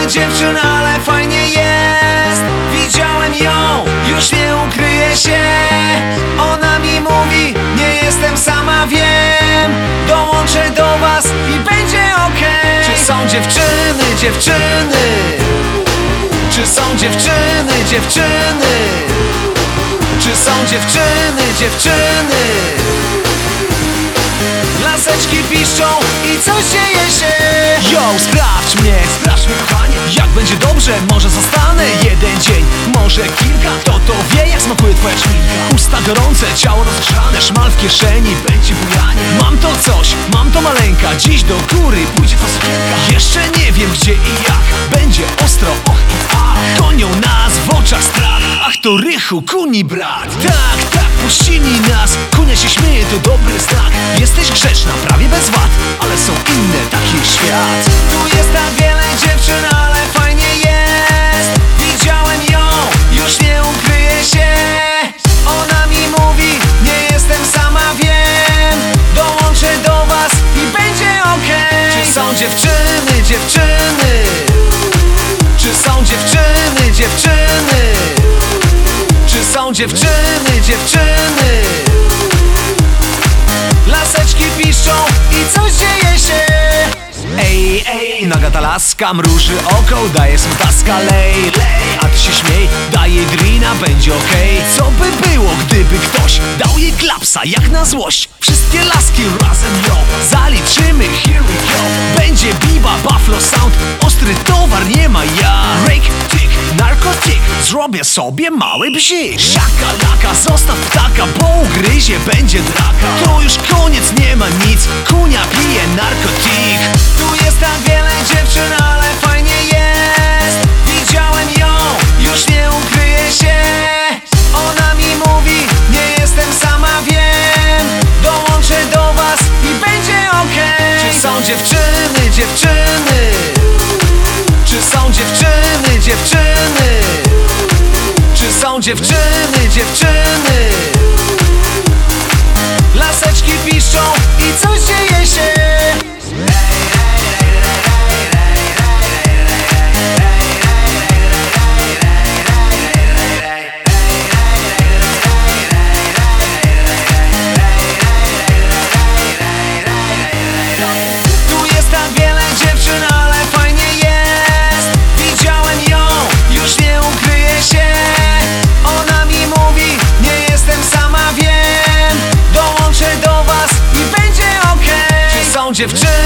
dziewczyn, ale fajnie jest. Widziałem ją, już nie ukryję się. Ona mi mówi, nie jestem sama, wiem. Dołączę do was i będzie okej. Czy są dziewczyny, dziewczyny? Czy są dziewczyny, dziewczyny? Czy są dziewczyny, dziewczyny? Laseczki piszczą i coś dzieje się. Yo, sprawdź mnie, kochanie. Jak będzie dobrze, może zostanę jeden dzień, może kilka. Kto to wie, jak smakuje twoja szminka. Usta gorące, ciało rozgrzane, szmal w kieszeni, będzie bujanie. Mam to coś, mam to maleńka. Dziś do góry pójdzie ta sukienka. Jeszcze nie wiem gdzie i jak. Będzie ostro, och i ach. Gonią nas w oczach strach. Ach, to rychu, kuni brat. Tak, tak, puścili nas. Kunia się śmieje, to dobry znak. Jesteś grzeczna, prawie bez wad, ale są inne, taki świat. Tu jest tak wiele dziewczyn, ale fajnie jest. Widziałem ją, już nie ukryję się. Ona mi mówi, nie jestem sama, wiem. Dołączę do was i będzie okej. Czy są dziewczyny, dziewczyny? Czy są dziewczyny, dziewczyny? Czy są dziewczyny, dziewczyny? Laseczki piszczą i coś dzieje się. Ej, ej, naga ta laska mruży oko, daje smutaska, lej, lej. A ty się śmiej, daj jej drina, będzie okej. Co by było, gdyby ktoś dał jej klapsa jak na złość? Wszystkie laski razem ją zaliczymy, here we go. Będzie biba, buffalo sound, ostry towar, nie ma ja. Rake, tick, narkotyk, zrobię sobie mały bzik. Siaka, laka, zostaw ptaka, bo ugryzie, będzie draka. To już koniec, nie ma nic, kunia pije narkotyk. Tu jest tak wiele dziewczyn, ale fajnie jest. Widziałem ją, już nie ukryję się. Ona mi mówi, nie jestem sama, wiem. Dołączę do was i będzie okej. Czy są dziewczyny, dziewczyny? Czy są dziewczyny, dziewczyny? Czy są dziewczyny, dziewczyny? Laseczki piszczą i coś dzieje się. Tu jest tak wiele dziewczyn, ale fajnie jest. Widziałem ją, już nie ukryję się. Ona mi mówi, nie jestem sama, wiem. Dołączę do was i będzie okej. Czy są dziewczyny?